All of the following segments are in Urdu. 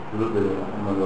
درود محمد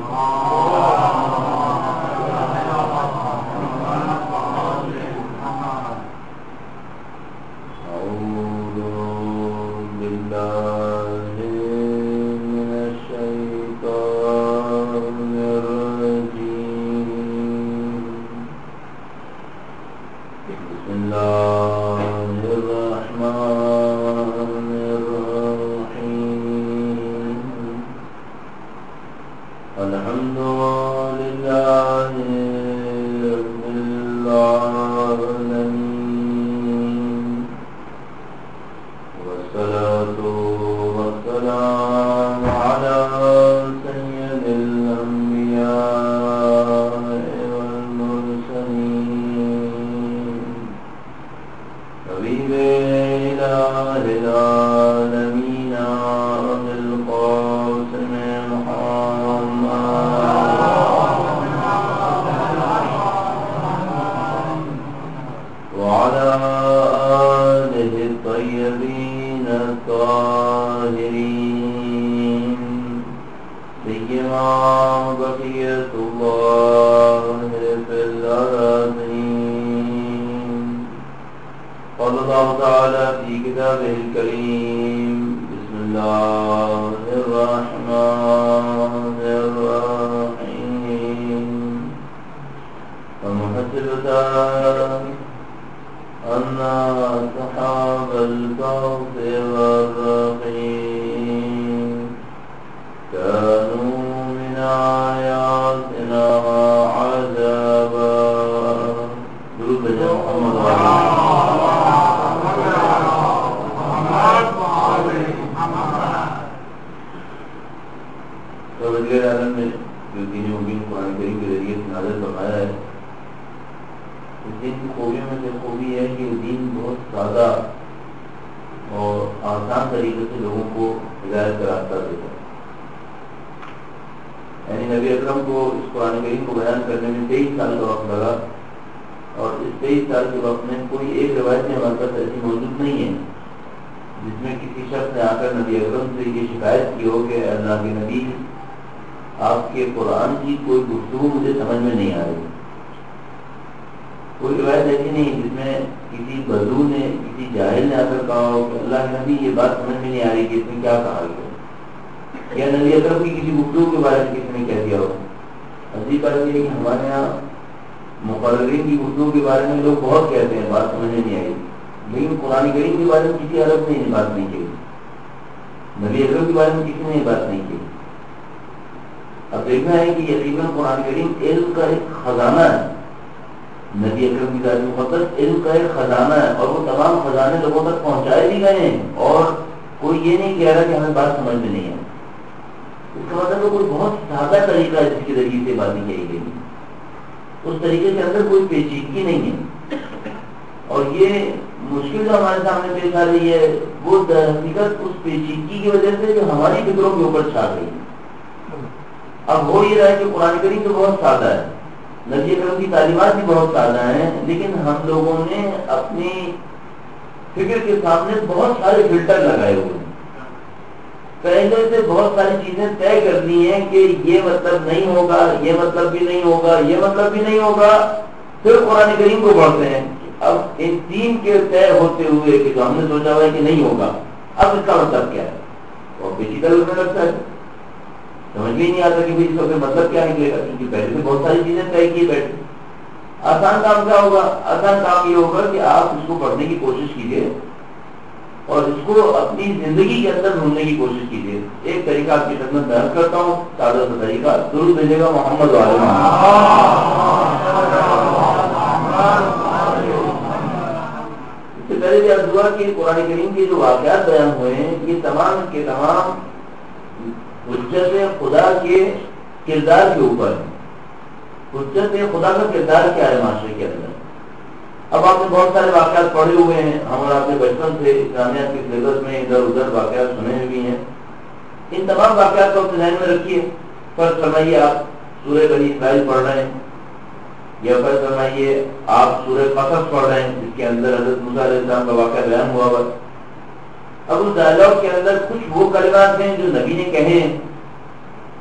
یا فرض فرمائیے آپ سورہ قصص پڑھ رہے ہیں جس کے اندر حضرت موسیٰ علیہ السلام کا واقعہ بیان ہوا ہوا. اب اس ڈائلاگ کے اندر کچھ وہ کلمات ہیں جو نبی نے کہے ہیں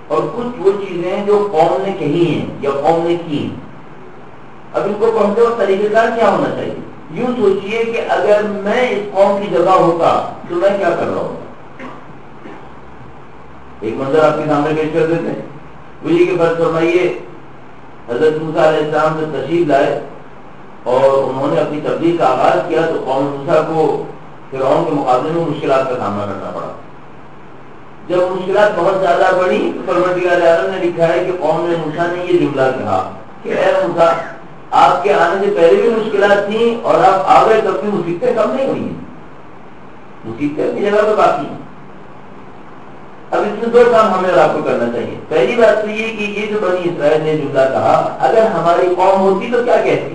اور کچھ وہ چیزیں ہیں جو قوم نے کہی ہیں یا قوم نے کی ہیں. اب ان کو پڑھتے وقت طریقہ کار کیا ہونا چاہیے؟ یوں سوچئے کہ اگر میں اس قوم کی جگہ ہوتا تو میں کیا کر رہا ہوتا. ایک منظر آپ کے سامنے پیش کر دیتے ہیں. وہ یہ کہ فرض فرمائیے حضرت موسیٰ علیہ السلام سے تشریف لائے اور انہوں نے اپنی تبلیغ کا آغاز کیا تو قوم موسیٰ کو فرعون کے مقابلے میں مشکلات کا سامنا کرنا پڑا. جب مشکلات بہت زیادہ بڑھی تو پروردگار عالم نے لکھا ہے کہ قوم نے موسیٰ نے یہ جملہ کہا کہ اے موسیٰ آپ کے آنے سے پہلے بھی مشکلات تھیں اور آپ آ گئے تب بھی مصیبتیں کم نہیں ہوئی ہیں, مصیبتیں اپنی جگہ پہ باقی ہیں. اب اس میں دو کام ہمیں اور آپ کو کرنا چاہیے. پہلی بات تو یہ کہ یہ جو بنی اسرائیل نے جملہ کہا اگر ہماری قوم ہوتی تو کیا کہتی؟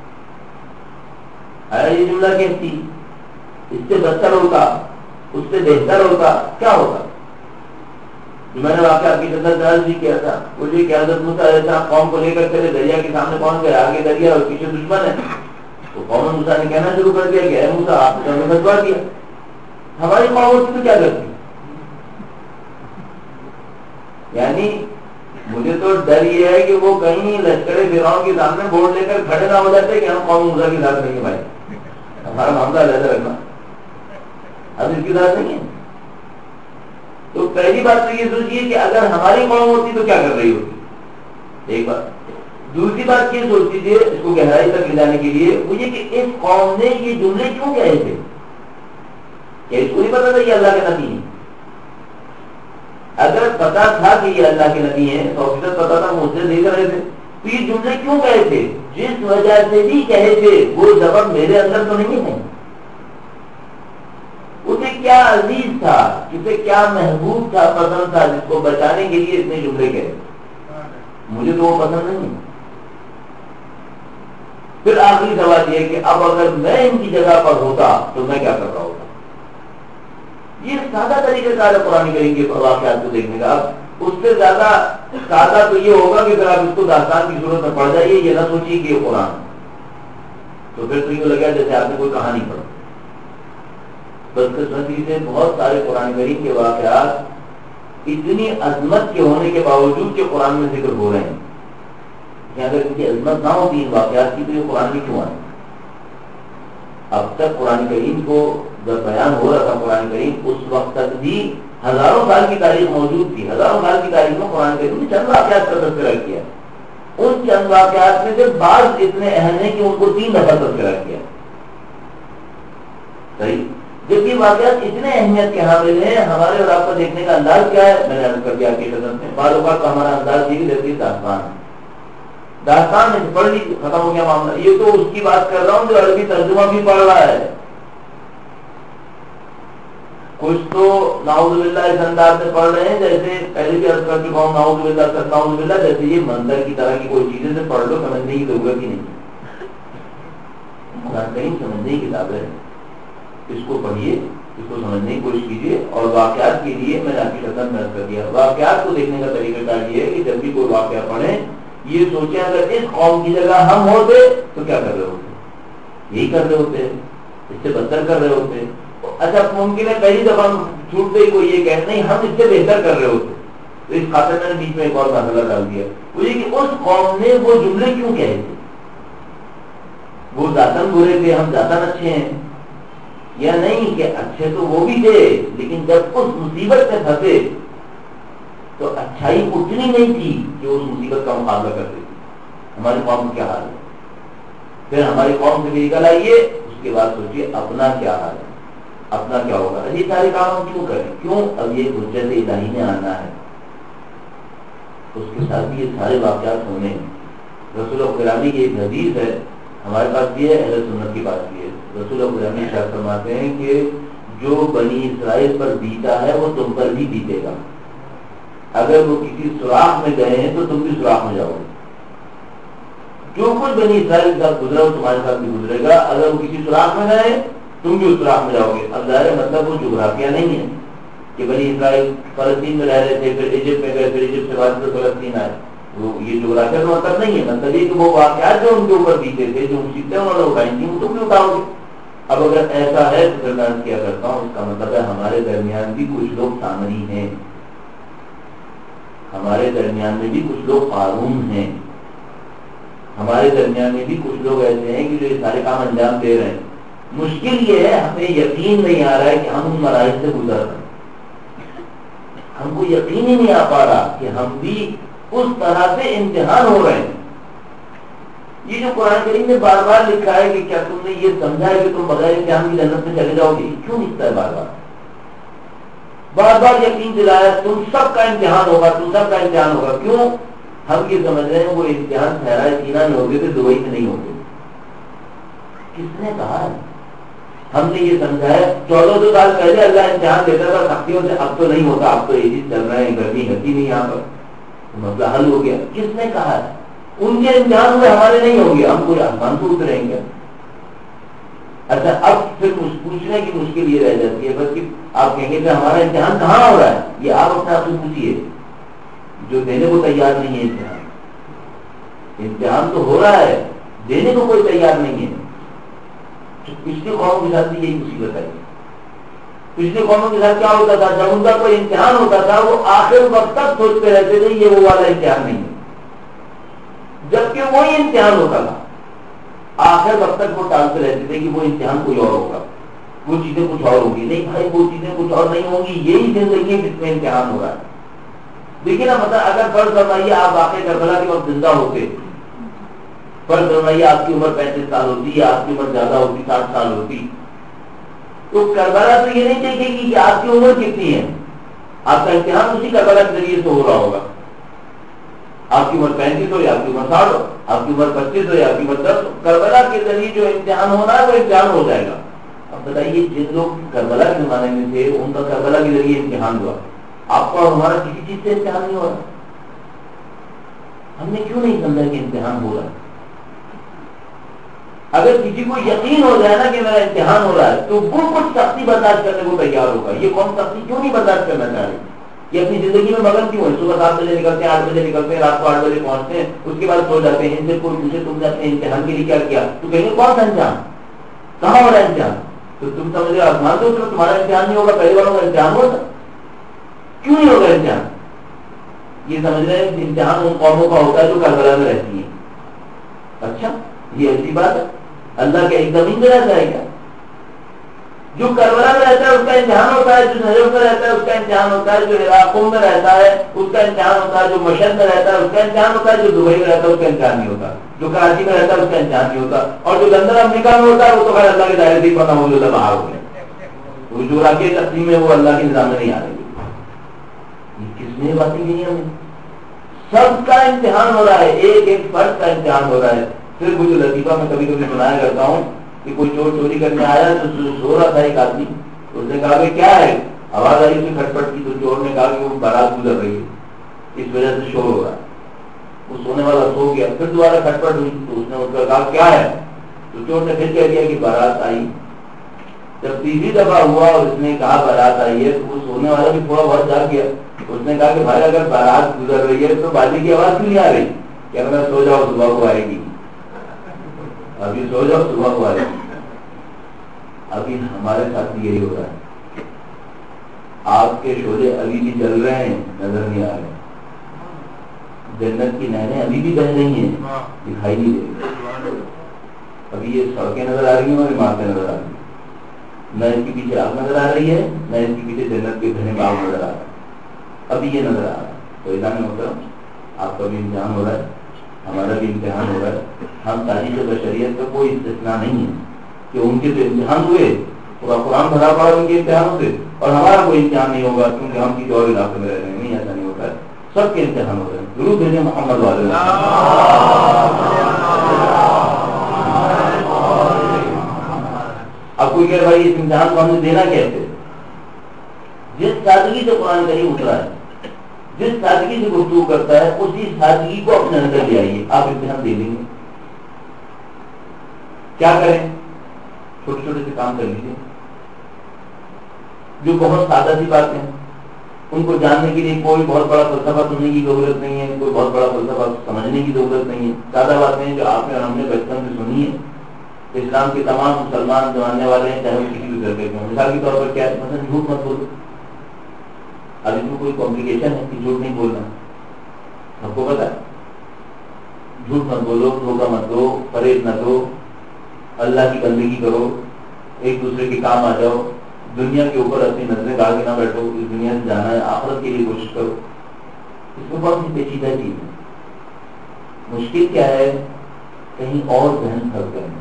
یہ جملہ کہتی اس سے بدتر ہوتا, اس سے بہتر ہوتا, کیا ہوتا؟ میں نے واقعہ آپ کی درد بھی کیا تھا. وہ یہ کہ حضرت موسیٰ علیہ السلام قوم کو لے کر چلے, دریا کے سامنے پہنچ گئے, آگے دریا اور پیچھے دشمن ہے. تو قوم موسیٰ نے کہنا شروع کر دیا کہ اے موسیٰ آپ نے ہمیں بھجوا دیا. ہماری قوم ہوتی تو کیا کرتی؟ یعنی مجھے تو ڈر یہ ہے کہ وہ کہیں لشکر فرعون کے سامنے بورڈ لے کر کھڑے نہ ہو جاتے کہ ہم قوم موسیٰ کے ساتھ نہیں ہیں بھائی, ہمارا معاملہ علیحدہ رکھنا, اب اس کے ساتھ نہیں ہے. تو پہلی بات تو یہ سوچیے کہ اگر ہماری قوم ہوتی تو کیا کر رہی ہوتی, ایک بات. دوسری بات یہ سوچ لیجیے اس کو گہرائی تک لے جانے کے لیے, وہ یہ کہ اس قوم نے یہ جملے کیوں کہے تھے؟ کیا اس کو نہیں پتا تھا یہ اللہ کے نبی ہیں؟ اگر پتا تھا کہ یہ اللہ کے نبی ہیں تو افسر پتا تھا مجھے دے کر رہے تھے, تو یہ جملے کیوں کہے تھے؟ جس وجہ سے بھی کہے تھے وہ سبب میرے اندر تو نہیں ہے. اسے کیا عزیز تھا, اسے کیا محبوب تھا, پسند تھا, جس کو بچانے کے لیے اتنے جملے کہے. مجھے تو وہ پسند نہیں. پھر آخری سوال یہ کہ اب اگر میں ان کی جگہ پر ہوتا تو میں کیا کر رہا ہوتا. یہ سادہ طریقہ کار ہے قرآن کریم کے واقعات کو دیکھنے کا. اب اس سے زیادہ سادہ تو یہ ہوگا کہ پھر آپ اس کو داستان کی صورت میں پڑھ جائیے, یہ نہ سوچیے کہ یہ قرآن, تو پھر تو یہ لگا جیسے آپ نے کوئی کہانی پڑھی. بدقسمتی سے بہت سارے قرآن کریم کے واقعات اتنی عظمت کے ہونے کے باوجود کہ قرآن میں ذکر ہو رہے ہیں کہ اگر ان کی عظمت نہ ہوتی ان واقعات کی تو یہ قرآن میں کیوں آئے. اب تک قرآن کریم کو جب بیان ہو رہا تھا قرآن کریم اس وقت تک بھی ہزاروں سال کی تاریخ موجود تھی. ہزاروں سال کی تاریخ میں قرآن کریم نے چند واقعات کا تذکرہ کیا. ان چند واقعات میں سے بعض اتنے اہم ہیں کہ ان کو 3 دفعہ تذکرہ کیا. صحیح, جبکہ واقعات اتنے اہمیت کے حامل ہیں. ہمارے اور آپ کا دیکھنے کا انداز کیا ہے؟ میں نے عرض کر دیا آپ کی خدمت میں, بعض اوقات ہمارا انداز یہ بھی رہتی ہے داستان میں پڑھ لی ختم ہو گیا معاملہ. یہ تو اس کی بات کر رہا ہوں جو عربی ترجمہ بھی پڑھ رہا ہے. کچھ تو نعوذ باللہ اس انداز میں پڑھ رہے ہیں جیسے پہلے بھی عرض کر چکا ہوں, نعوذ باللہ جیسے یہ منظر کی طرح کی کوئی چیزیں سے پڑھ لو, سمجھنے کی ضرورت ہی نہیں. قرآن کریم سمجھنے کی کتاب ہے, اس کو پڑھیے, اس کو سمجھنے کی کوشش کیجیے. اور واقعات کے لیے میں نے آپ کی خدمت میں عرض کر دیا, واقعات کو دیکھنے کا طریقہ کار یہ ہے کہ جب بھی کوئی واقعہ پڑھیں یہ سوچیں اگر اس قوم کی جگہ ہم ہوتے تو کیا کر رہے ہوتے, یہی کر رہے ہوتے, اس سے بدتر کر رہے ہوتے. اچھا ممکن ہے پہلی دفعہ چھوٹ گئی کوئی یہ کہ نہیں ہم اس سے بہتر کر رہے ہوتے, تو اس خاطر میں نے بیچ میں ایک اور مسئلہ ڈال دیا, وہ یہ کہ اس قوم نے وہ جملے کیوں کہے تھے. وہ ذاتاً برے تھے, ہم ذاتاً اچھے ہیں, یا نہیں کہ اچھے تو وہ بھی تھے لیکن جب اس مصیبت میں پھنسے تو اچھائی اتنی نہیں تھی کہ اس مصیبت کا مقابلہ کر دیتی. ہماری قوم کا کیا حال ہے؟ پھر ہماری قوم سے نکل آئیے, اس کے بعد سوچیے اپنا کیا حال ہے, اپنا کیا ہوگا. یہ سارے کام ہم کیوں کریں, کیوں؟ اب یہ حجت الہی میں آنا ہے, اس کے ساتھ بھی یہ سارے واقعات ہونے ہیں. رسول گرامی کی ایک حدیث ہے, ہمارے پاس بھی ہے, اہل سنت کی بات بھی ہے. رسول گرامی ارشاد فرماتے ہیں کہ جو بنی اسرائیل پر بیتا ہے وہ تم پر بھی بیتے گا. اگر وہ کسی سوراخ میں گئے ہیں تو تم بھی سوراخ میں جاؤ گے. جو کچھ بنی اسرائیل کے ساتھ گزرا وہ تمہارے ساتھ بھی گزرے گا. اگر وہ کسی سوراخ میں گئے تم بھی اس سوراخ میں جاؤ گے. اب ظاہر مطلب وہ جغرافیہ نہیں ہے کہ بنی اسرائیل فلسطین میں رہ رہے تھے, پھر ایجپٹ میں گئے, پھر ایجپٹ سے بعد پھر فلسطین آئے. وہ یہ جغرافیہ کا مطلب نہیں ہے. مطلب یہ کہ وہ واقعات جو ان کے اوپر بیتے تھے, جو مصیبتیں انہوں نے اٹھائی تھیں, وہ تم بھی اٹھاؤ گے. اب اگر ایسا ہے تو پھر میں کیا کرتا ہوں, اس کا مطلب ہے ہمارے درمیان بھی کچھ لوگ سامری ہیں, ہمارے درمیان میں بھی کچھ لوگ قارون ہیں، ہمارے درمیان میں بھی کچھ لوگ ایسے ہیں کہ جو یہ سارے کام انجام دے رہے ہیں. مشکل یہ ہے ہمیں یقین نہیں آ رہا ہے کہ ہم ان مراحل سے گزر رہے ہیں. ہم کو یقین ہی نہیں آ پا رہا کہ ہم بھی اس طرح سے امتحان ہو رہے ہیں. یہ جو قرآن کریم نے بار بار لکھا ہے کہ کیا تم نے یہ سمجھا ہے کہ تم بغیر امتحان کی جنت میں چلے جاؤ گے، کیوں لکھتا ہے بار بار بار بار یقین دلایا تم سب کا امتحان ہوگا، تم سب کا امتحان ہوگا. کیوں؟ ہم یہ سمجھ رہے ہیں وہ امتحان صحرائے سینا میں ہوگے تو دبئی میں نہیں ہوگے. کس نے کہا ہے؟ ہم نے یہ سمجھا ہے 1400 سال پہلے اللہ امتحان دیتا تھا سختیوں سے، اب تو نہیں ہوتا، اب تو یہ چیز چل رہے ہیں، گرمی ہوتی نہیں یہاں پر، مسئلہ حل ہو گیا. کس نے کہا ہے؟ ان کے امتحان ہوئے ہمارے نہیں ہوں گے، ہم کوئی آسمان سے اتریں گے. اچھا اب پھر پوچھنے کی مشکل یہ رہ جاتی ہے بس کہ آپ کہیں گے کہ ہمارا امتحان کہاں ہو رہا ہے؟ یہ آپ اپنے آپ سے پوچھیے جو دینے کو تیار نہیں ہے. امتحان تو ہو رہا ہے، دینے کو کوئی تیار نہیں ہے. پچھلی قوموں کے ساتھ یہی مصیبت ہے. پچھلی قوموں کے ساتھ کیا ہوتا تھا؟ جب ان کا کوئی امتحان ہوتا تھا وہ آخر وقت تک سوچتے رہتے تھے یہ وہ والا امتحان نہیں ہے، جبکہ وہی امتحان ہوتا تھا. آخر وقت تک وہ ٹالتے رہتے تھے کہ وہ امتحان کوئی اور ہوگا، وہ چیزیں کچھ اور ہوگی. نہیں بھائی وہ چیزیں کچھ اور نہیں ہوں گی، یہی زندگی جس میں امتحان ہو رہا ہے. دیکھیے نا مطلب اگر فرض فرمائیے آپ واقع کربلا کے وقت زندہ ہوتے، فرض فرمائیے آپ کی عمر 35 سال ہوتی یا آپ کی عمر زیادہ ہوتی 60 سال ہوتی، تو کربلا تو یہ نہیں دیکھے گی کہ آپ کی عمر کتنی ہے. آپ کا امتحان اسی کربلا کے ذریعے سے ہو رہا ہوگا. آپ کی عمر 35 ہو یا آپ کی عمر 60 ہو، آپ کی عمر 25 ہو یا آپ کی عمر 10 ہو، کربلا کے ذریعے جو امتحان ہونا ہے وہ امتحان ہو جائے گا. اب بتائیے جن لوگ کربلا کے زمانے میں تھے ان کا کربلا کے ذریعے امتحان ہوا، آپ کا اور ہمارا کسی چیز سے امتحان نہیں ہو رہا. ہم نے کیوں نہیں سمجھا کہ امتحان ہو رہا ہے؟ اگر کسی کو یقین ہو جائے نا کہ میرا امتحان ہو رہا ہے تو وہ کچھ سختی برداشت کرنے کو تیار ہوگا. یہ قوم سختی کیوں نہیں برداشت کرنا چاہ رہی؟ یہ اپنی زندگی میں مگن کیوں ہے؟ صبح 7 بجے نکلتے ہیں، 8 بجے نکلتے ہیں، رات کو 8 بجے پہنچتے ہیں، اس کے بعد سو جاتے ہیں. ان سے کوئی پوچھے تم نے اپنے امتحان کے لیے کیا کیا تو کہیں گے کون سا امتحان، کہاں ہو رہا ہے امتحان؟ تو تم سمجھ رہے آسمان سے اترو تمہارا امتحان نہیں ہوگا، پہلے والوں کا امتحان ہوگا. کیوں نہیں ہوگا امتحان؟ یہ سمجھ رہے ہیں امتحان ان قوموں کا ہوتا ہے جو کربلا میں رہتی ہیں. اچھا یہ ایسی بات ہے؟ اللہ کے ایک زمین میں رہتا ہے کیا؟ جو کربلا میں رہتا ہے اس کا امتحان ہوتا ہے، جو نجف میں رہتا ہے اس کا امتحان ہوتا ہے، جو عراقوں میں رہتا ہے اس کا امتحان ہوتا ہے، جو مشہد میں رہتا ہے اس کا امتحان ہوتا ہے، جو دبئی میں رہتا ہے اس کا امتحان نہیں ہوتا، جو کراچی میں رہتا ہے اس کا امتحان نہیں ہوتا، اور جو لندن امریکہ میں ہوتا ہے وہ تو خیر اللہ کے دائرے سے ہی پتہ ہو جو باہر ہو گئے. وہ جو راکی تقسیم ہے وہ اللہ کے نظام میں نہیں آ رہی. یہ کس نے باتیں کی ہمیں؟ سب کا امتحان ہو رہا ہے، ایک ایک فرد کا امتحان ہو رہا ہے. پھر وہ جو لطیفہ میں کبھی کبھی سنایا کرتا ہوں کہ کوئی چور چوری کرنے آیا تو سو رہا تھا ایک آدمی، اس نے کہا کہ کیا ہے؟ آواز آئی اسے کھٹپٹ کی، تو چور نے کہا کہ وہ بارات گزر رہی ہے اس وجہ سے شور ہو رہا ہے. وہ سونے والا سو گیا، پھر دوبارہ کھٹپٹ ہوئی تو اس نے اس کا کہا کیا ہے؟ تو چور نے پھر کہہ دیا کہ بارات آئی. جب تیسری دفعہ ہوا اور اس نے کہا بارات آئی ہے تو وہ سونے والا بھی تھوڑا بہت جاگ گیا. اس نے کہا کہ بھائی اگر بارات گزر رہی ہے تو بازی کی آواز کیوں نہیں آ رہی؟ کیا میں سو جاؤ صبح کو آئے گی، ابھی سو جاؤ صبح کو آئے گی. ابھی ہمارے ساتھ یہی ہو رہا ہے. آپ کے شعلے ابھی بھی جل رہے ہیں، نظر نہیں آ رہے. جنت کی نہریں ابھی بھی بہ رہی ہیں، دکھائی نہیں دے رہی. ابھی یہ سڑکیں نظر آ رہی ہیں اور عمارتیں نظر آ رہی ہیں. نہ اس کے پیچھے آگ نظر آ رہی ہے، نہ اس کے پیچھے جنت کے گھنے باغ نظر آ رہا ہے. ابھی یہ نظر آ رہا ہے. تو اعلان ہوتا ہے آپ کا بھی امتحان ہو رہا ہے، ہمارا بھی امتحان ہو رہا ہے. ہم تاریخ بشریت کا کوئی استثناء نہیں ہے کہ ان کے جو امتحان ہوئے پورا قرآن بھرا پڑا ان کے امتحانوں سے، اور ہمارا کوئی امتحان نہیں ہوگا کیونکہ ہم کسی اور علاقے میں رہ رہے ہیں. نہیں، ایسا نہیں ہوتا ہے. سب کے امتحان ہو رہے ہیں. ضرور بھیجیں محمد والے. اب کوئی کہ بھائی اس امتحان کو ہم نے دینا کیسے؟ جس سادگی سے قرآن کریم اترا ہے، جس سادگی سے گفتگو کرتا ہے، اسی سادگی کو اپنے اندر لے آئیے، آپ امتحان دے دیں گے. کیا کریں؟ چھوٹے چھوٹے سے کام کر لیجیے جو بہت سادہ سی باتیں ہیں. ان کو جاننے کے لیے کوئی بہت بڑا فلسفہ سننے کی ضرورت نہیں ہے، کوئی بہت بڑا فلسفہ سمجھنے کی ضرورت نہیں ہے. سادہ باتیں جو آپ نے اور ہم نے بچپن سے سنی ہے. اسلام کے تمام مسلمان جو آنے والے ہیں چاہے وہ کسی بھی طرح کے ہوں. مثال کے طور پر کیا ہے؟ مثلا جھوٹ مت بولو. اب اس میں کوئی کمپلیکیشن ہے کہ جھوٹ نہیں بولنا. سب کو پتا ہے. جھوٹ مت بولو, دھوکہ مت دو, فریب نہ دو, اللہ کی بندگی کرو, ایک دوسرے کے کام آ جاؤ, دنیا کے اوپر اپنی نظریں ڈال کے نہ بیٹھو, اس دنیا سے جانا ہے, آخرت کے لیے کوشش کرو. اس میں بہت سی پیچیدہ چیز ہے. مشکل کیا ہے, کہیں اور ذہن پھنس گئے,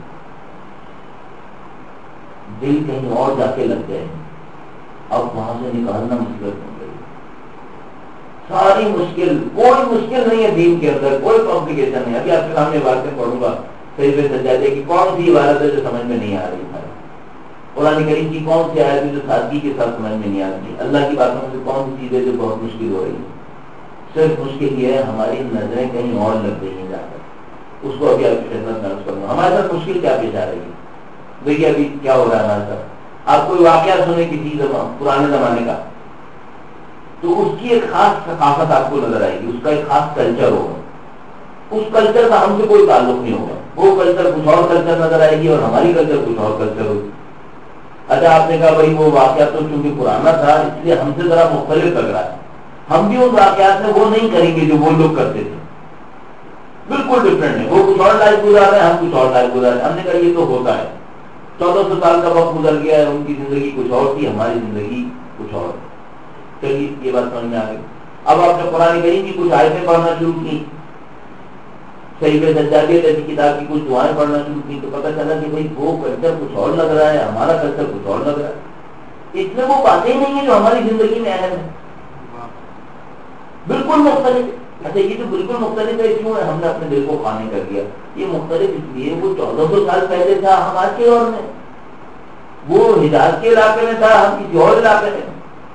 دل کہیں اور جا کے لگ گئے, اب وہاں سے نکالنا مشکل ہو گئی. ساری مشکل, کوئی مشکل نہیں ہے دین کے اندر, کوئی کمپلیکیشن نہیں. ابھی آپ کے سامنے باتیں پڑھوں گا صحیح پہ سجادے کی کون سی عبادت ہے جو سمجھ میں نہیں آ رہی ہے, قرآن کریم کی کون سی آیت ہے جو سادگی کے ساتھ سمجھ میں نہیں آتی, اللہ کی باتوں سے کون سی چیز ہے جو بہت مشکل ہو رہی ہے. صرف مشکل یہ ہے ہماری نظریں کہیں اور لگ گئی ہیں جا کر. اس کو ابھی آپ کی خدمت میں عرض کروں گا. ہمارے ساتھ مشکل کیا پیش آ رہی ہے, دیکھیے ابھی کیا ہو رہا ہے ہمارے ساتھ. آپ کوئی واقعہ سنیں کسی پرانے زمانے کا, تو اس کی ایک خاص ثقافت آپ کو نظر آئے گی, اس کا ایک خاص کلچر ہوگا. اس کلچر کا ہم سے کوئی تعلق نہیں ہوگا, وہ کلچر کچھ اور کلچر نظر آئے گی اور ہماری کلچر کچھ اور کلچر ہوگی. اچھا آپ نے کہا بھائی وہ واقعہ تو چونکہ پرانا تھا اس لیے ہم سے ذرا مختلف لگ رہا ہے, ہم بھی ان واقعات میں وہ نہیں کریں گے جو وہ لوگ کرتے تھے, بالکل ڈفرینٹ ہے. وہ کچھ اور لائف گزار رہے ہیں, ہم کچھ اور لائف گزار رہے ہیں. ہم نے کہا یہ تو ہوتا ہے, 1400 سال کا وقت گزر گیا ہے, ان کی زندگی کچھ اور تھی, ہماری زندگی کچھ اور. چلیے یہ بات سمجھ میں آ گئی. اب آپ نے قرآن کریم کی کچھ آیتیں پڑھنا شروع کی, صحیح سجادے جیسی کتاب کی کچھ دعائیں پڑھنا شروع کی, تو پتہ چلا کہ بھائی وہ کلچر کچھ اور لگ رہا ہے, ہمارا کلچر کچھ اور لگ رہا ہے. اس میں وہ باتیں ہی نہیں ہیں جو ہماری زندگی میں اہم ہے, بالکل مختلف. اچھا یہ جو بالکل مختلف ہے کیوں ہے, ہم نے اپنے دل کو خانے کر دیا. یہ مختلف اس لیے وہ 1400 سال پہلے تھا, ہم آج کے دور میں, وہ حجاز کے علاقے میں تھا, ہم کسی اور علاقے میں.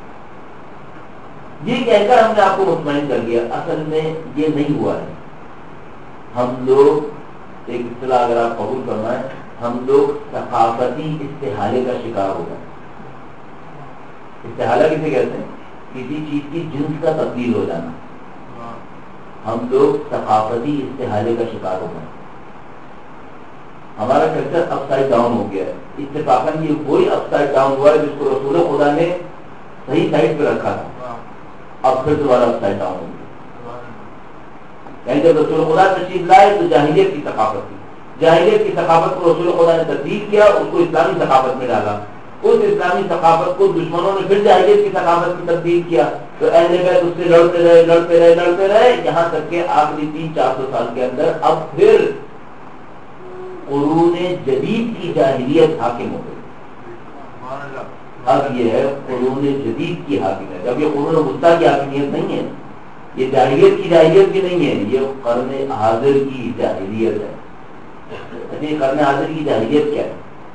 یہ کہہ کر ہم نے آپ کو مطمئن کر دیا, اصل میں یہ نہیں ہوا ہے. ہم لوگ ایک اصطلاح اگر آپ قبول کرنا ہے, ہم لوگ ثقافتی استحالے کا شکار ہو گئے. استحالہ کسے کہتے ہیں, کسی چیز کی جنس کا تبدیل ہو جانا. ہم لوگ ثقافتی استحالے کا شکار ہو گئے. ہمارا کلچر اپ سائڈ ڈاؤن ہو گیا ہے. اتفاقاً یہ وہی اپ سائڈ ڈاؤن ہوا ہے جس کو رسول خدا نے صحیح سائڈ پہ رکھا تھا, اب پھر دوبارہ اپ سائڈ ڈاؤن ہو گیا. یعنی جب رسول خدا تشریف لائے تو جاہلیت کی ثقافت تھی, جاہلیت کی ثقافت کو رسول خدا نے تبدیل کیا, اس کو اسلامی ثقافت میں ڈالا. اس اسلامی ثقافت کو دشمنوں نے پھر جاہلیت کی ثقافت میں تبدیل کیا, تو اہل بیت اس سے لڑتے رہے یہاں تک کہ آخری 300-400 سال کے اندر اب پھر قرون جدید کی جاہلیت حاکم ہو گئی. اب یہ ہے قرون جدید کی حاکمیت. اب یہ قرون وسطیٰ کی حاکمیت نہیں ہے, یہ جاہلیت کی جاہلیت بھی نہیں ہے, یہ قرن حاضر کی جاہلیت ہے. اچھا قرن حاضر کی جاہلیت کیا ہے؟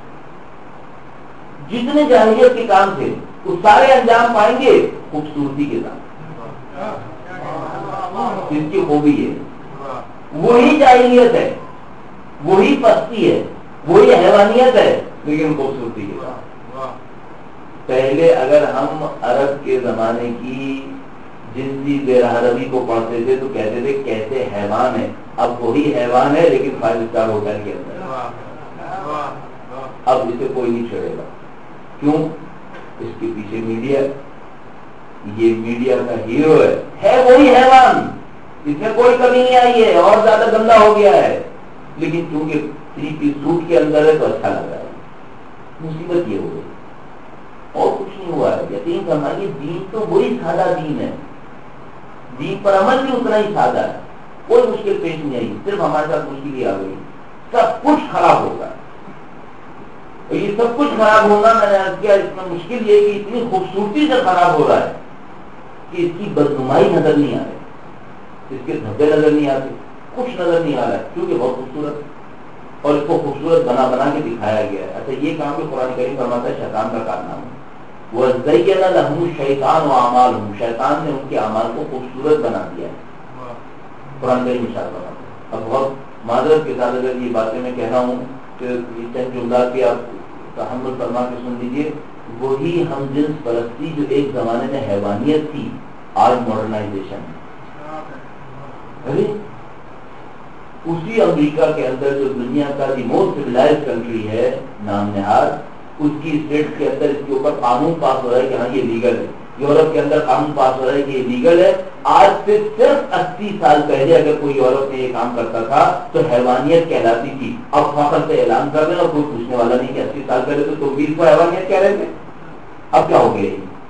جتنے جاہلیت کے کام تھے وہ سارے انجام پائیں گے خوبصورتی کے ساتھ. اس کی خوبی ہے, وہی جاہلیت ہے, وہی پستی ہے, وہی حیوانیت ہے, لیکن خوبصورتی کے ساتھ. پہلے اگر ہم عرب کے زمانے کی جنسی زیر عربی کو پڑھتے تھے تو کہتے تھے کیسے حیوان ہے. اب وہی حیوان ہے لیکن 5 اسٹار ہوٹل کے اندر. اب اسے کوئی نہیں چھڑے گا. کیوں؟ اس کے پیچھے میڈیا, یہ میڈیا کا ہیرو ہے وہی حیوان, اس میں کوئی کمی نہیں آئی ہے, اور زیادہ گندا ہو گیا ہے, لیکن چونکہ 3 پیس سوٹ کے اندر ہے تو اچھا لگ رہا ہے. مصیبت یہ ہو گئی, اور کچھ نہیں ہوا ہے. یقین فرمائیے دین تو وہی سادہ دین ہے, دین پر عمل بھی اتنا ہی سادہ ہے, کوئی مشکل پیش نہیں آئی. صرف ہمارے ساتھ مشکل ہی آ گئی, سب کچھ خراب ہوگا. یہ سب کچھ خراب ہونا میں نے عرض کیا, اس میں مشکل یہ کہ اتنی خوبصورتی سے خراب ہو رہا ہے کہ اس کی بدنمائی نظر نہیں آ رہی, اس کے دھبے نظر نہیں آتے, کچھ نظر نہیں آ رہا ہے, کیونکہ بہت خوبصورت اور اس کو خوبصورت بنا بنا کے دکھایا گیا ہے. اچھا یہ کام بھی قرآن کریم فرماتا ہے شیطان کا کارنامہ ہے. وَزَيَّنَ لَهُمُ الشَّيْطَانُ أَعْمَالَهُمْ, شیطان نے ان کے اعمال کو خوبصورت بنا دیا ہے. قرآن کریم ارشاد فرماتا ہے. اب بہت معذرت کے ساتھ اگر یہ باتیں میں کہہ رہا ہوں کہ یہ چند جملات کی آپ تحمل فرما کے سن لیجیے. وہی ہم جنس پرستی جو ایک زمانے میں حیوانیت تھی, آج ماڈرنائزیشن ہے. اسی امریکہ کے اندر جو دنیا کا دی موسٹ سویلائزڈ کنٹری ہے نام نہاد, اس کی اسٹیٹ کے اندر اس کے اوپر قانون پاس ہو رہا ہے کہ ہاں یہ لیگل ہے. یورپ کے اندر قانون پاس ہو رہا ہے کہ یہ لیگل ہے. آج سے صرف 80 سال پہلے اگر کوئی یورپ میں یہ کام کرتا تھا تو حیوانیت کہلاتی تھی. اب فخر سے اعلان کر دیں اور کوئی پوچھنے والا نہیں کہ 80 سال پہلے تو تم بھی اس کو حیوانیت کہہ رہے تھے. اب کیا ہو گیا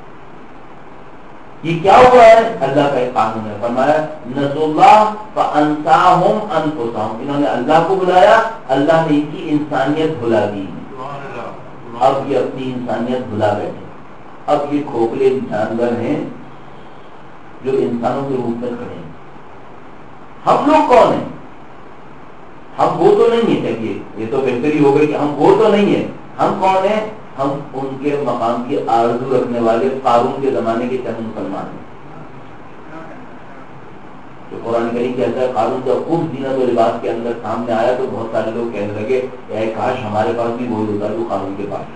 یہ کیا ہوا ہے؟ اللہ کا ایک قانون ہے. فرمایا نسوا اللہ فانساہم انفسہم. انہوں نے اللہ کو بلایا, اللہ نے ان کی انسانیت بھلا دی. اب یہ اپنی انسانیت بھلا بیٹھے. اب یہ کھوکھلے جانور ہیں جو انسانوں کے روپ میں کھڑے ہیں. ہم لوگ کون ہیں؟ ہم وہ تو نہیں ہیں. چلیے یہ تو بہتری ہو گئی کہ ہم وہ تو نہیں ہیں. ہم کون ہیں؟ ہم ان کے مقام کی آرزو رکھنے والے قارون کے زمانے کے چند مسلمان ہیں. تو قرآن کریم کہتا ہے قارون جب خوب زینت و لباس کے اندر سامنے آیا تو بہت سارے لوگ کہنے لگے اے کاش ہمارے پاس بھی وہی ہوتا جو قارون کے پاس ہے.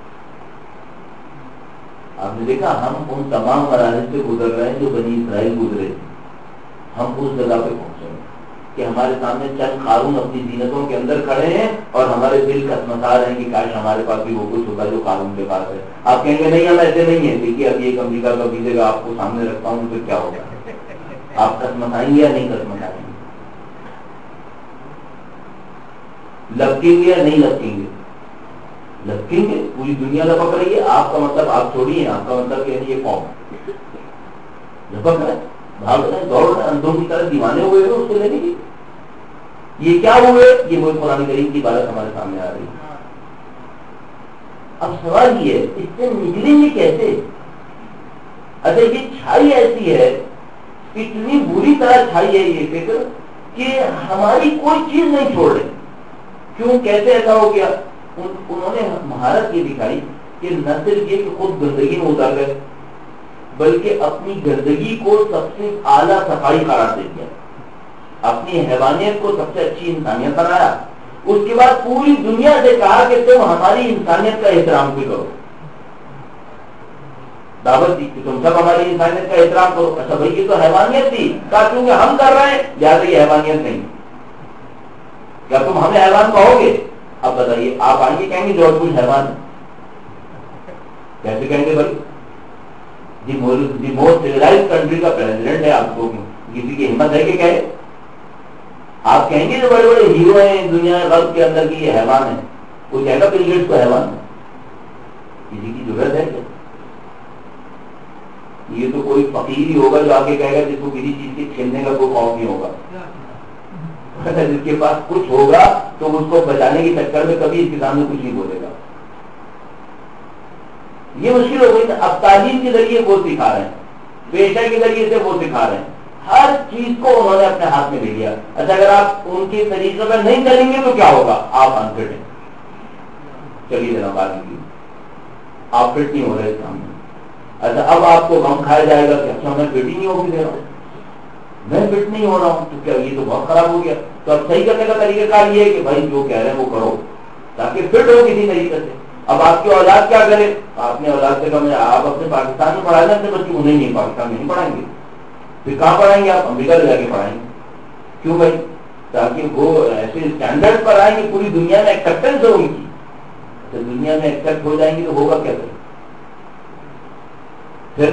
آپ نے دیکھا ہم ان تمام مراحل سے گزر رہے ہیں جو بنی اسرائیل گزرے تھے. ہم اس جگہ پہ پہنچے ہیں کہ ہمارے سامنے چند قارون اپنی زینتوں کے اندر کھڑے ہیں اور ہمارے دل کسمسا رہے ہیں کہ کاش ہمارے پاس بھی وہ کچھ ہوتا جو قارون کے پاس ہے. آپ کہیں گے نہیں ہم ایسے نہیں ہیں. دیکھیے اب ایک امریکہ کا ویزے کا آپ کو سامنے رکھتا ہوں پھر کیا ہوگا. آپ کسمسائیں گے یا نہیں کسمسائیں گے؟ لپکیں گے یا نہیں لپکیں گے؟ لپکیں گے. پوری دنیا لپک رہی ہے. آپ کا مطلب آپ چھوڑیے, آپ کا مطلب کہ یہ قوم لپک رہا ہے, بھاگ رہے ہیں, دوڑ رہے ہیں, اندھوں کی طرح دیوانے ہوئے ہیں اس کو لینے کی. یہ کیا ہوئے؟ یہ وہ قرآن کریم کی بات ہمارے سامنے آ رہی ہے. اب سوال یہ ہے اس سے نکلیں گے کیسے؟ اچھا یہ چھائی ایسی ہے, اتنی بری طرح چھائی ہے یہ فکر کہ ہماری کوئی چیز نہیں چھوڑ رہے. کیوں, کیسے ایسا ہو گیا؟ انہوں نے مہارت یہ دکھائی کہ نہ صرف یہ کہ خود گندگی میں اتر گئے بلکہ اپنی گندگی کو سب سے اعلیٰ صفائی قرار دے دیا, اپنی حیوانیت کو سب سے اچھی انسانیت بنایا. اس کے بعد پوری دنیا سے کہا کہ تم ہماری انسانیت کا احترام بھی کرو. دعوت دی کہ تم سب ہماری انسانیت کا احترام کرو. اچھا بھائی یہ تو حیوانیت تھی, کہا کیونکہ ہم کر رہے ہیں لہٰذا یہ حیوانیت نہیں. کیا تم ہمیں حیوان کہو گے؟ اب بتائیے آپ آئیں گے کہیں گے جارج بش حیوان ہے؟ کیسے کہیں گے بھائی؟ دی موسٹ سویلائزڈ کنٹری کا پریزیڈنٹ ہے, آپ کو کسی کی ہمت ہے کہ کہے؟ آپ کہیں گے جو بڑے بڑے ہیرو ہیں دنیا غرب کے اندر کی یہ حیوان ہے, کوئی کہے گا بل گیٹس کو حیوان ہے؟ کسی کی ضرورت ہے کیا؟ یہ تو کوئی فقیر ہی ہوگا جو آگے کہے گا جس کو کسی چیز کے کھیلنے کا کوئی خوف نہیں ہوگا. جس کے پاس کچھ ہوگا تو اس کو بچانے کے چکر میں کبھی اس کے سامنے کچھ نہیں بولے گا. یہ مشکل ہو گئی. اب تعلیم کے ذریعے وہ سکھا رہے ہیں, پیشہ کے ذریعے سے وہ سکھا رہے ہیں, ہر چیز کو انہوں نے اپنے ہاتھ میں لے لیا. اچھا اگر آپ ان کے طریقے پر نہیں چلیں گے تو کیا ہوگا؟ آپ انفٹ ہیں. چلیے جناب آگے کی, آپ فٹ نہیں ہو رہے اس کام میں. اچھا اب آپ کو غم کھایا جائے گا کہ اچھا میں فٹ ہی نہیں ہوگی دے رہا ہوں, میں فٹ نہیں ہو رہا ہوں, تو کیا یہ تو بہت خراب ہو گیا. تو اب صحیح کرنے کا طریقہ کار یہ ہے کہ بھائی جو کہہ رہے ہیں وہ کرو تاکہ فٹ ہو کسی طریقے سے. اب آپ کی اولاد کیا کرے؟ آپ نے اولاد سے کہا آپ اپنے پاکستان میں پڑھائیں گے اپنے بچے, انہیں نہیں پاکستان میں نہیں پڑھائیں گے. پھر کہاں پڑھائیں گے؟ آپ امریکہ لے جا کے پڑھائیں گے. کیوں بھائی؟ تاکہ وہ ایسے اسٹینڈرڈ پر آئیں گے پوری دنیا میں ایکسیپٹنس ہوگی. تو دنیا میں ایکسیپٹ ہو جائیں گے تو ہوگا کیا پھر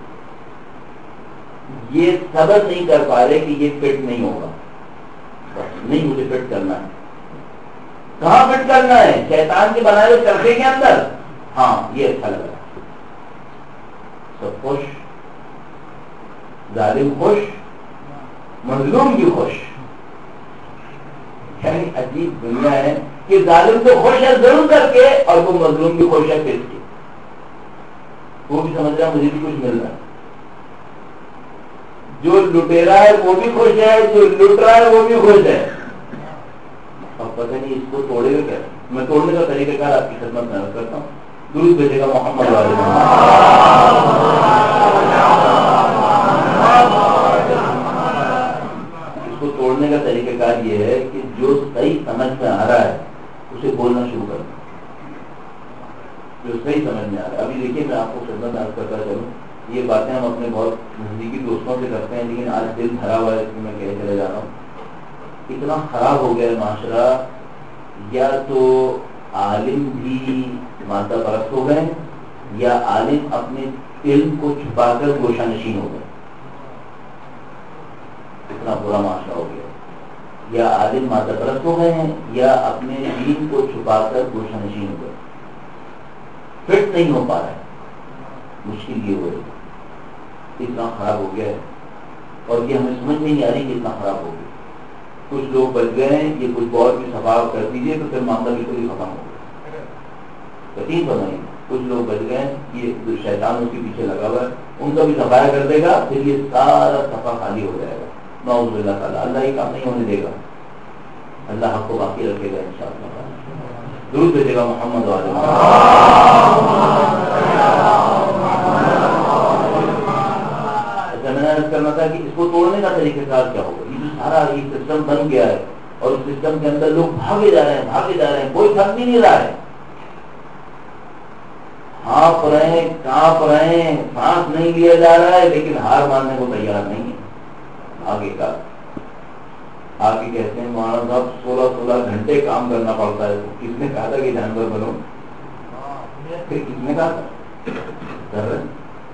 یہ صبر نہیں کر پا رہے کہ یہ فٹ نہیں ہوگا. نہیں مجھے فٹ کرنا ہے. کہاں فٹ کرنا ہے؟ شیطان کے بنائے ہوئے چرخے کے اندر. ہاں یہ اچھا لگا, سب خوش, ظالم خوش, مظلوم بھی خوش. یعنی عجیب دنیا ہے کہ ظالم تو خوش ہے ضرور کر کے اور وہ مظلوم بھی خوش ہے پھر کے. وہ بھی سمجھ رہا مجھے بھی کچھ مل رہا ہے. جو لٹیرا ہے وہ بھی خوش ہے, جو لٹ رہا ہے وہ بھی خوش ہے. اب پتہ نہیں اس کو توڑے گا کیا. میں توڑنے کا طریقہ کار آپ کی خدمت میں عرض کرتا ہوں. درود بھیجے گا محمد والے. اس کو توڑنے کا طریقہ کار یہ ہے کہ جو صحیح سمجھ میں آ رہا ہے اسے بولنا شروع کر دیں. جو صحیح سمجھ میں آ رہا ہے. ابھی دیکھیے میں آپ کو خدمت عرض کرتا چلوں, یہ باتیں ہم اپنے بہت نزدیکی دوستوں سے کرتے ہیں لیکن آج دل بھرا ہوا ہے, اس میں کہے چلے جا رہا ہوں. اتنا خراب ہو گیا ہے معاشرہ, یا تو عالم بھی مادہ پرست ہو گئے یا عالم اپنے علم کو چھپا کر گوشہ نشین ہو گئے، اتنا برا معاشرہ ہو گیا. یا عالم مادہ پرست ہو گئے ہیں یا اپنے دین کو چھپا کر گوشہ نشین ہو گئے. فٹ نہیں ہو پا رہا ہے، مشکل یہ ہو رہی ہے، اتنا خراب ہو گیا ہے. اور یہ ہمیں سمجھ نہیں آ رہی کہ اتنا خراب ہو گیا. کچھ لوگ بچ گئے ہیں، یہ کچھ اور بھی صفا کر دیجیے تو پھر معاملہ بالکل ہی ختم ہو گیا. یقین بنائیے کچھ لوگ بچ گئے ہیں، یہ جو شیطان اس کے پیچھے لگا ہوا ہے ان کا بھی صفایا کر دے گا، پھر یہ سارا صفا خالی ہو جائے گا. نعوذ باللہ تعالیٰ، اللہ یہ کام نہیں ہونے دے گا. اللہ حق کو باقی رکھے گا انشاءاللہ. درود بھیجے گا محمد والے. میں نے عرض کرنا تھا کہ اس کو توڑنے کا طریقہ کار کیا ہوگا. یہ جو سارا یہ سسٹم بن گیا ہے اور اس سسٹم کے اندر لوگ بھاگے جا رہے ہیں، کوئی تھک بھی نہیں رہا ہے. ہانپ رہے ہیں، کانپ رہے ہیں، سانس نہیں لیا جا رہا ہے، لیکن ہار ماننے کو تیار نہیں ہے. آگے کا آگے کہتے ہیں مولانا صاحب 16 گھنٹے کام کرنا پڑتا ہے. کس نے کہا تھا کہ جانور بنو؟ کس نے کہا تھا؟ کر رہے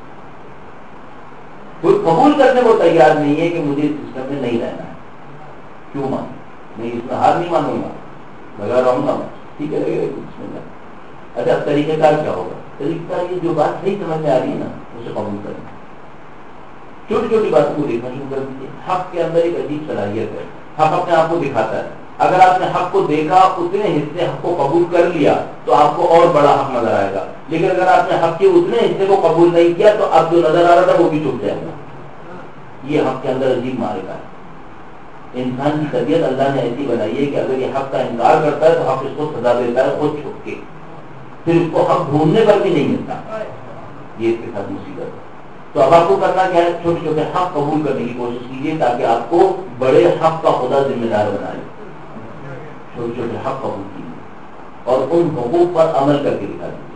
کوئی قبول کرنے کو تیار نہیں ہے کہ مجھے اس سسٹم میں نہیں رہنا ہے. کیوں مان میں اس میں ہار نہیں مانوں گا، لگا رہوں گا میں. ٹھیک ہے بسم اللہ. اچھا اب طریقہ کار کیا ہوگا؟ طریقہ کار یہ جو بات صحیح سمجھ میں آ رہی ہے نا اسے قبول کریں. چھوٹی چھوٹی باتوں کو دیکھنا شروع کر دیجیے. حق کے اندر ایک عجیب صلاحیت ہے، حق اپنے آپ کو دکھاتا ہے. اگر آپ نے حق کو دیکھا، اتنے حصے حق کو قبول کر لیا تو آپ کو اور بڑا حق نظر آئے گا. لیکن اگر آپ نے حق کے اتنے حصے کو قبول نہیں کیا تو اب جو نظر آ رہا تھا وہ بھی چھپ جائے گا. یہ حق کے اندر عجیب معرکہ ہے. انسان کی طبیعت اللہ نے ایسی بنائی ہے کہ اگر یہ حق کا انکار کرتا ہے تو حق اس کو سزا دیتا ہے خود چھپ کے، پھر اس کو حق ڈھونڈنے پر بھی نہیں ملتا. یہ اس کے ساتھ مصیبت ہے. تو اب آپ کو کرنا کیا ہے؟ چھوٹے چھوٹے حق قبول کرنے کی کوشش کیجیے تاکہ آپ کو بڑے حق کا خدا ذمہ دار بنائے. چھوٹے چھوٹے حق قبول کیجیے اور ان حقوق پر عمل کر کے دکھا دیجیے.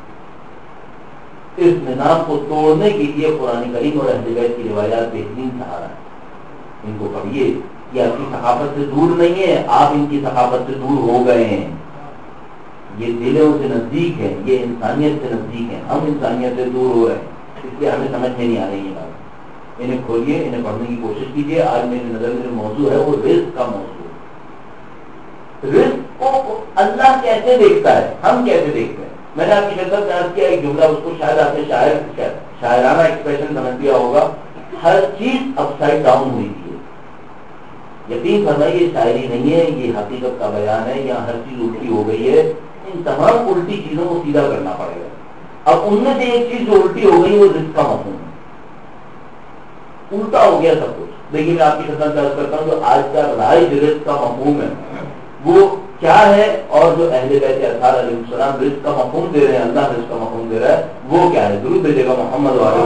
اس نظام کو توڑنے کے لیے قرآن کریم اور اہل بیت کی روایات بہترین سہارا ہے. ان کو پڑھیے. یہ آپ کی ثقافت سے دور نہیں ہے، آپ ان کی ثقافت سے دور ہو گئے ہیں. یہ دلوں سے نزدیک ہے، یہ انسانیت سے نزدیک ہے. ہم انسانیت سے دور ہو رہے ہیں، اس لیے ہمیں سمجھ میں نہیں آ رہی یہ بات. انہیں کھولیے، انہیں پڑھنے کی کوشش کیجیے. آج میری نظر میں جو موضوع ہے وہ رزق کا موضوع ہے. رزق کو اللہ کیسے دیکھتا ہے، ہم کیسے دیکھتے ہیں. میں نے آپ کی خدمت میں عرض کیا ایک جملہ، اس کو شاید آپ نے شاعرانہ ایکسپریشن سمجھ لیا ہوگا. ہر چیز اپ سائڈ ڈاؤن ہوئی تھی. یقین فرمائیے یہ شاعری نہیں ہے، یہ حقیقت کا بیان ہے. یہاں ہر چیز الٹی ہو گئی ہے. ان تمام الٹی چیزوں کو سیدھا کرنا پڑے گا. اب ان میں سے ایک چیز جو الٹی ہو گئی وہ رزق کا مفہوم ہے. الٹا ہو گیا سب کچھ. لیکن میں آپ کی خدمت میں عرض کرتا ہوں جو آج کا رائج رزق کا مفہوم ہے وہ کیا ہے، اور جو اہل بیت اطہار علیہ السلام رزق کا مفہوم دے رہے ہیں، اللہ رزق کا مفہوم دے رہا ہے، وہ کیا ہے. درود بھیجے گا محمد والے.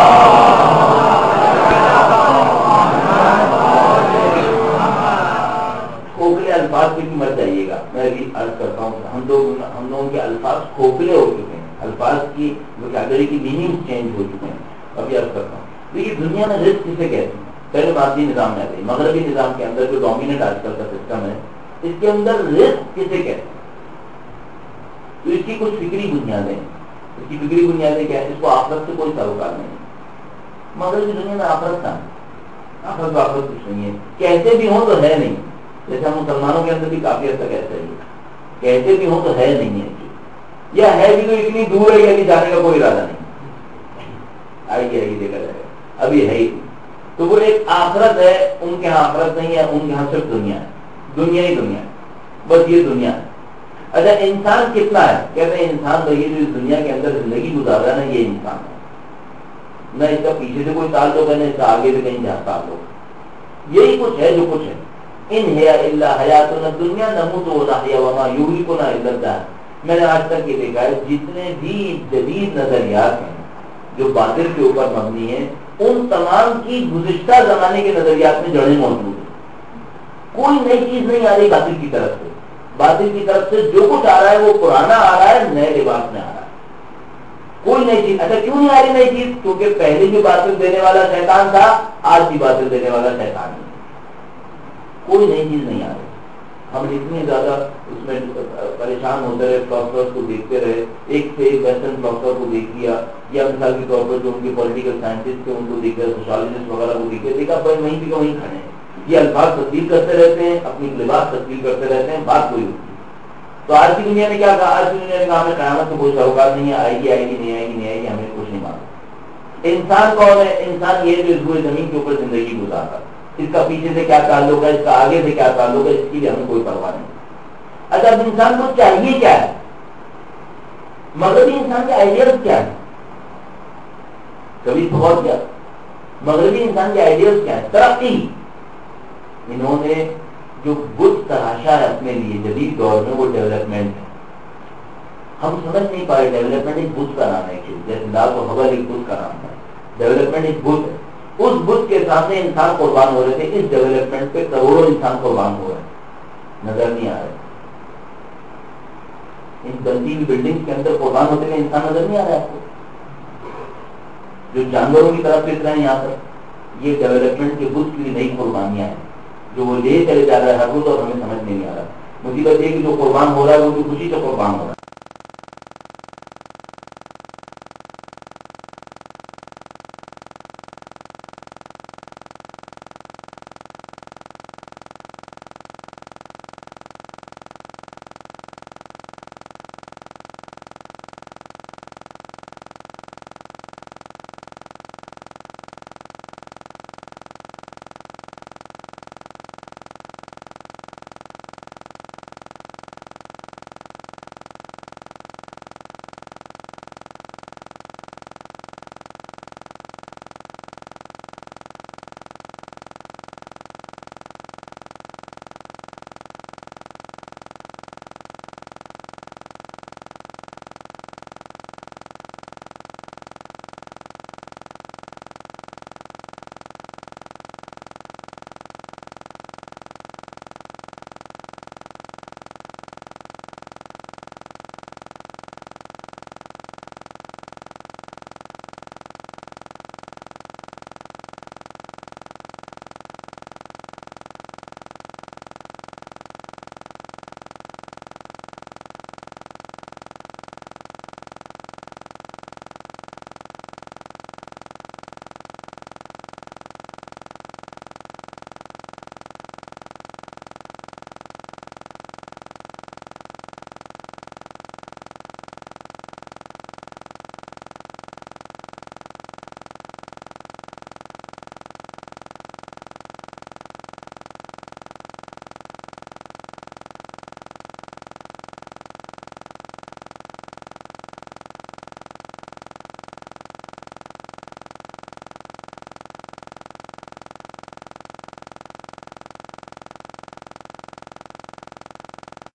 کھوکھلے الفاظ پہ بھی مت جائیے گا. میں بھی عرض کرتا ہوں ہم لوگوں کے الفاظ کھوکھلے ہو چکے ہیں، الفاظ کی وکیبلری کی میننگ چینج ہو چکے ہیں. ابھی عرض کرتا ہوں دیکھیے دنیا میں رزق کسے کہتے ہیں. پہلے مادی نظام میں آتے، مغربی نظام کے اندر جو ڈومیننٹ آج کل کا سسٹم ہے اس کے اندر رزق کسے کہتے ہیں. تو اس کی کچھ فکری بنیادیں. اس کی فکری بنیادیں کیا ہے؟ اس کو آخرت سے کوئی تعلقات نہیں. مغربی دنیا میں آخرت کا آخرت کچھ نہیں ہے. کہتے بھی ہوں تو ہے نہیں. جیسے ہم مسلمانوں کے اندر بھی کافی حد تک ایسا ہی ہے، کہتے بھی ہوں تو ہے نہیں ہے، یا ہے بھی تو اتنی دور ہے یا کہ جانے کا کوئی ارادہ نہیں. آئیے دیکھا جائے گا. ابھی ہے ہی تو وہ ایک آخرت ہے. ان کے یہاں آخرت نہیں ہے، ان کے یہاں صرف دنیا ہے. دنیا ہی دنیا ہے، بس یہ دنیا ہے. اچھا انسان کتنا ہے؟ کہتے ہیں انسان تو یہ جو اس دنیا کے اندر زندگی گزار رہا ہے نا یہ انسان ہے. نہ اس کا پیچھے سے کوئی تعلق ہے، نہ اس کا آگے سے کہیں جہاں تعلق ہے. یہی کچھ ہے جو کچھ ہے. ان ہے الا حیاتنا الدنیا نموت ونحیا وما یہلکنا الا الدہر. میں نے آج تک یہ دیکھا ہے جتنے بھی جدید نظریات ہیں جو باطل کے اوپر مبنی ہیں ان تمام کی گزشتہ زمانے کے نظریات میں جڑیں موجود ہیں. کوئی نئی چیز نہیں آ رہی باطل کی طرف سے. باطل کی طرف سے جو کچھ آ رہا ہے وہ پرانا آ رہا ہے، نئے لباس میں آ رہا ہے. کوئی نئی چیز. اچھا کیوں نہیں آ رہی نئی چیز؟ کیونکہ پہلے جو باطل دینے والا شیطان تھا آج بھی باطل دینے والا شیطان نہیں. کوئی نئی چیز نہیں آ رہی. ہم اتنے زیادہ اس میں پریشان ہوتے رہے، فلاسفرز کو دیکھتے رہے، ایک سے ایک ویسٹرن فلاسفر کو دیکھ لیا، یا مثال کے طور پر جو ان کے پولیٹیکل سائنٹسٹ تھے ان کو دیکھ لیا، سوشالوجسٹ وغیرہ کو دیکھ لیا، دیکھا بھائی وہیں بھی وہیں کھڑے ہیں، یہ الفاظ تبدیل کرتے رہتے ہیں، اپنی لباس تبدیل کرتے رہتے ہیں، بات کوئی ہوتی ہے۔ تو آج کی دنیا نے کیا کہا؟ آج کی دنیا نے کہا ہمیں قیامت سے کوئی سروکار نہیں ہے، آئے گی نہیں آئے گی، ہمیں کچھ نہیں معلوم۔ انسان کون ہے؟ انسان یہ جو اس ہوئے زمین کے اوپر زندگی گزارتا، اس کا پیچھے سے کیا تعلق ہے، اس کا آگے سے کیا تعلق ہے، اس کی بھی ہمیں کوئی پرواہ نہیں۔ اچھا اب انسان کو چاہیے کیا ہے؟ مغربی انسان کے آئیڈیاز کیا ہے؟ کبھی تو غور کیا مغربی انسان کے آئیڈیاز کیا ہے؟ ترقی۔ انہوں نے جو بت تراشا ہے اپنے لیے جدید دور میں، وہ ڈیولپمنٹ ہے۔ ہم سمجھ نہیں پائے ڈیولپمنٹ ایک بت کا نام ہے، جیسے لال و حول ایک بت کا نام ہے، ڈیولپمنٹ ایک بت ہے۔ اس بت کے سامنے انسان قربان ہو رہے تھے، اس ڈیولپمنٹ پہ کروڑوں انسان قربان ہو رہے ہیں، نظر نہیں آ رہے۔ ان بنتی ہوئی بلڈنگ کے اندر قربان ہوتے ہوئے انسان نظر نہیں آ رہا ہے آپ کو، جو جانوروں کی طرف پھر رہے ہیں یہاں پر۔ یہ ڈیولپمنٹ کے بت کی نئی قربانیاں ہیں جو وہ لے چلے جا رہا ہے ہر روز، اور ہمیں سمجھ نہیں آ رہا۔ مصیبت یہ کہ جو قربان ہو رہا ہے وہ بھی خوشی سے قربان ہو رہا ہے۔